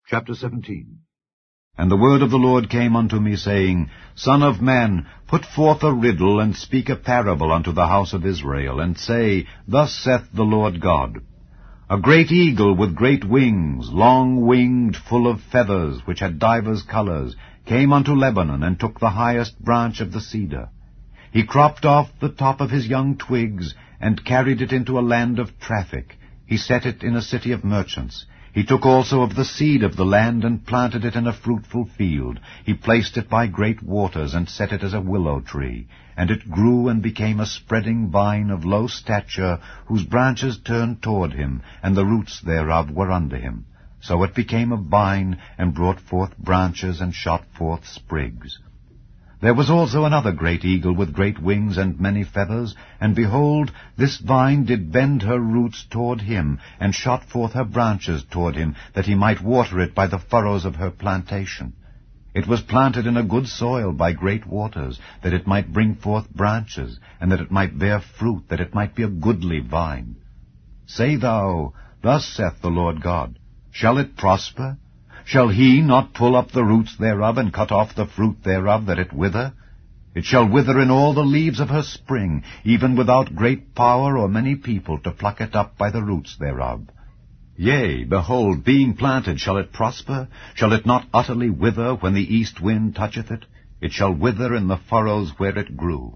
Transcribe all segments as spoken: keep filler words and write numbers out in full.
Chapter seventeen. And the word of the Lord came unto me, saying, Son of man, put forth a riddle, and speak a parable unto the house of Israel, and say, Thus saith the Lord God, A great eagle with great wings, long-winged, full of feathers, which had divers colours, came unto Lebanon, and took the highest branch of the cedar. He cropped off the top of his young twigs, and carried it into a land of traffic. He set it in a city of merchants. He took also of the seed of the land, and planted it in a fruitful field. He placed it by great waters, and set it as a willow tree. And it grew and became a spreading vine of low stature, whose branches turned toward him, and the roots thereof were under him. So it became a vine, and brought forth branches, and shot forth sprigs. There was also another great eagle with great wings and many feathers, and behold, this vine did bend her roots toward him, and shot forth her branches toward him, that he might water it by the furrows of her plantation. It was planted in a good soil by great waters, that it might bring forth branches, and that it might bear fruit, that it might be a goodly vine. Say thou, Thus saith the Lord God, Shall it prosper? Shall he not pull up the roots thereof, and cut off the fruit thereof, that it wither? It shall wither in all the leaves of her spring, even without great power or many people to pluck it up by the roots thereof. Yea, behold, being planted, shall it prosper? Shall it not utterly wither when the east wind toucheth it? It shall wither in the furrows where it grew.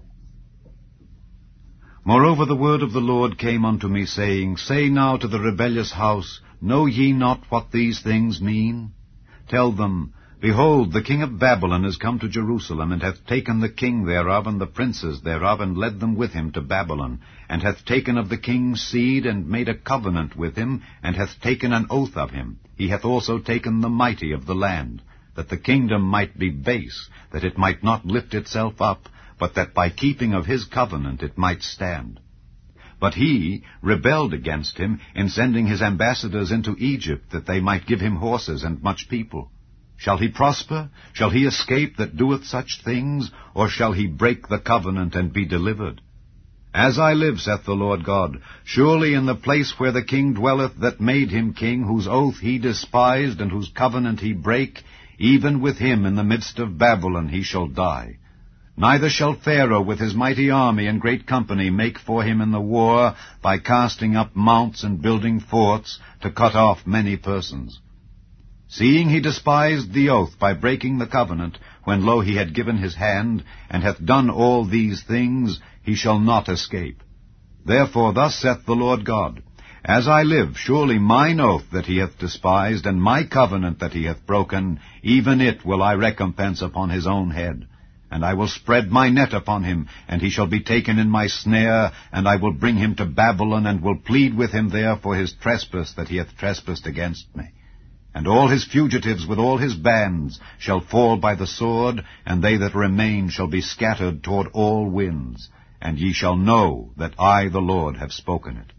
Moreover the word of the Lord came unto me, saying, Say now to the rebellious house, Know ye not what these things mean? Tell them, Behold, the king of Babylon is come to Jerusalem, and hath taken the king thereof, and the princes thereof, and led them with him to Babylon, and hath taken of the king's seed, and made a covenant with him, and hath taken an oath of him. He hath also taken the mighty of the land, that the kingdom might be base, that it might not lift itself up, but that by keeping of his covenant it might stand. But he rebelled against him in sending his ambassadors into Egypt, that they might give him horses and much people. Shall he prosper? Shall he escape that doeth such things? Or shall he break the covenant and be delivered? As I live, saith the Lord God, surely in the place where the king dwelleth that made him king, whose oath he despised, and whose covenant he brake, even with him in the midst of Babylon he shall die. Neither shall Pharaoh with his mighty army and great company make for him in the war, by casting up mounts and building forts, to cut off many persons. Seeing he despised the oath by breaking the covenant, when lo he had given his hand, and hath done all these things, he shall not escape. Therefore thus saith the Lord God, As I live, surely mine oath that he hath despised, and my covenant that he hath broken, even it will I recompense upon his own head. And I will spread my net upon him, and he shall be taken in my snare, and I will bring him to Babylon, and will plead with him there for his trespass that he hath trespassed against me. And all his fugitives with all his bands shall fall by the sword, and they that remain shall be scattered toward all winds, and ye shall know that I the Lord have spoken it.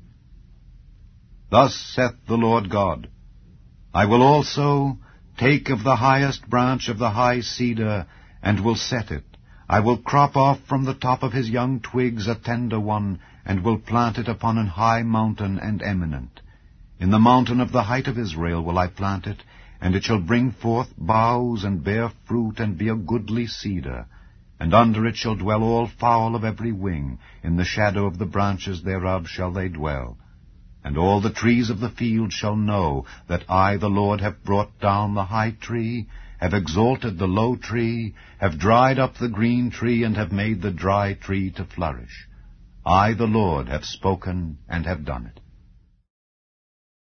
Thus saith the Lord God, I will also take of the highest branch of the high cedar, and will set it. I will crop off from the top of his young twigs a tender one, and will plant it upon an high mountain and eminent. In the mountain of the height of Israel will I plant it, and it shall bring forth boughs, and bear fruit, and be a goodly cedar. And under it shall dwell all fowl of every wing, in the shadow of the branches thereof shall they dwell. And all the trees of the field shall know that I the Lord have brought down the high tree, have exalted the low tree, have dried up the green tree, and have made the dry tree to flourish. I the Lord have spoken and have done it.